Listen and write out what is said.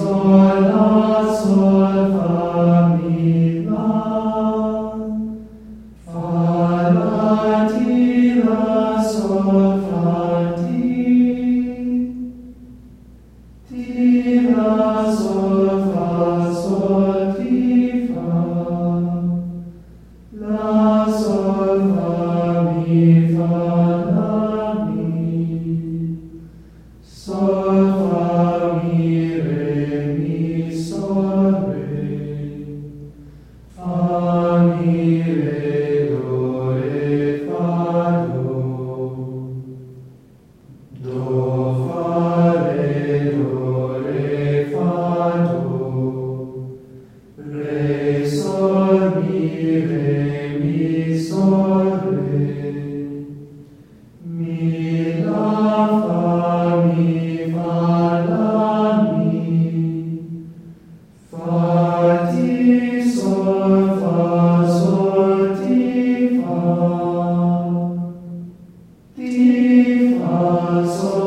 sol, la, sol, fa, mi, la. Fa, la, ti, la, sol, fa, ti. Ti, la, sol, fa, sol, ti, fa. La, sol, fa, mi, fa, la, mi. Sol, fa, mi, re, mi, sol, re. Fa, mi, re, do, re, fa, do. Do, fa, re, fa, do. Re, sol, mi, sol, re. Mi, la, fa, la, mi. Fa, ti, sol, ti, fa. Ti, fa, sol.